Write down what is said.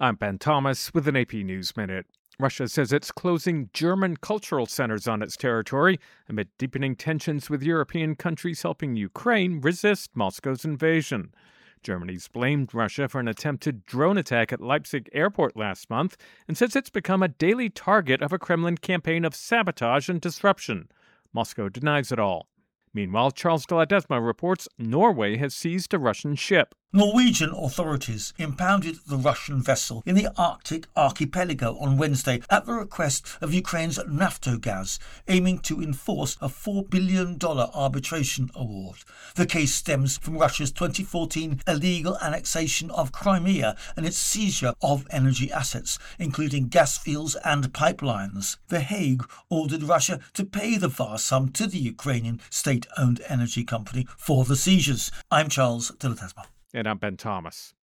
I'm Ben Thomas with an AP News Minute. Russia says it's closing German cultural centers on its territory amid deepening tensions with European countries helping Ukraine resist Moscow's invasion. Germany's blamed Russia for an attempted drone attack at Leipzig airport last month and says it's become a daily target of a Kremlin campaign of sabotage and disruption. Moscow denies it all. Meanwhile, Charles de Ledesma reports Norway has seized a Russian ship. Norwegian authorities impounded the Russian vessel in the Arctic archipelago on Wednesday at the request of Ukraine's Naftogaz, aiming to enforce a $4 billion arbitration award. The case stems from Russia's 2014 illegal annexation of Crimea and its seizure of energy assets, including gas fields and pipelines. The Hague ordered Russia to pay the vast sum to the Ukrainian state-owned energy company for the seizures. I'm Charles de Ledesma. And I'm Ben Thomas.